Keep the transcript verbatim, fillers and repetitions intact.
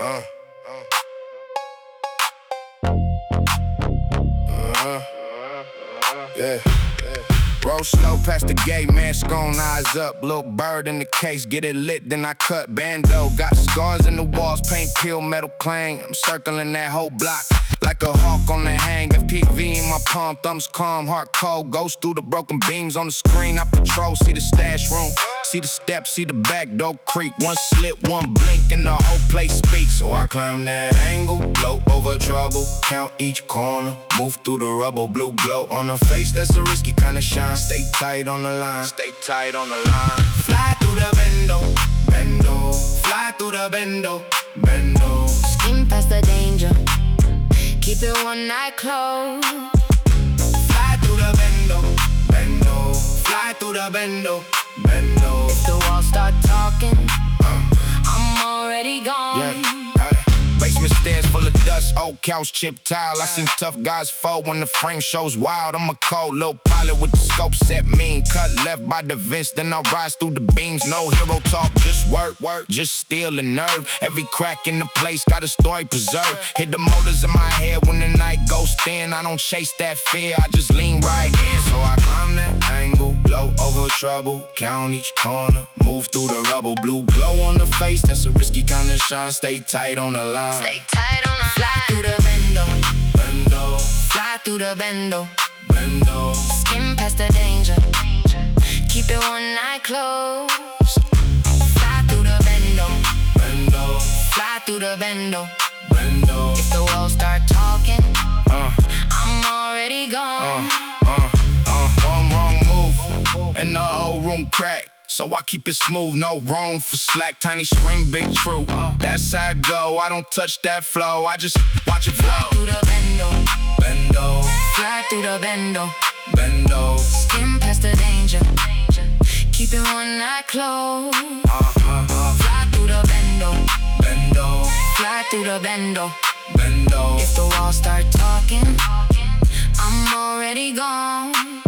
Uh, uh, yeah. Roll slow past the gate, mask on, eyes up. Little bird in the case, get it lit, then I cut bando. Got scars in the walls, paint peel, metal clang. I'm circling that whole block like a hawk on the hang. F P V in my palm, thumbs calm, heart cold. Goes through the broken beams on the screen. I patrol, see the stash room, see the steps, see the back door creak. One slip, one blink, and the whole place speaks. So I climb that angle, blow over trouble, count each corner, move through the rubble. Blue glow on the face, that's a risky kind of shine. Stay tight on the line, stay tight on the line. Fly through the bendo, bendo. Fly through the bendo, bendo. Skim past the danger, keep it one eye closed. Fly through the bendo, bendo. Fly through the bendo, bendo. If the walls start talking, uh, I'm already gone. Yeah. Basement stairs full of dust, old couch, chip tile. I seen tough guys fall when the frame shows wild. I'm a cold little pilot with the scope set mean. Cut left by the vents, then I rise through the beams. No hero talk, just work, work, just steel and nerve. Every crack in the place got a story preserved. Hit the motors in my head when the night goes thin. I don't chase that fear, I just lean right in. So I climb that angle, blow over trouble, count each corner, move through the rubble. Blue glow on the face, that's a risky kind of shine. Stay tight on the line. Stay tight on the Fly line. through the bendo, bendo. Fly through the bendo, bendo. skim past the danger, keep it one eye closed. Fly through the bendo, bendo. fly through the bendo, bendo. If the walls start talking, uh, I'm already gone. uh, uh, uh. One wrong move, and the whole room crack. So I keep it smooth, no room for slack. Tiny scream, big true. That's how I go, I don't touch that flow, I just watch it flow. Through the bendo, bendo. fly through the bendo, bendo. skim past the danger, keep it one eye closed. Uh, uh, uh. Fly through the bendo, bendo. fly through the bendo, bendo. If the walls start talking, I'm already gone.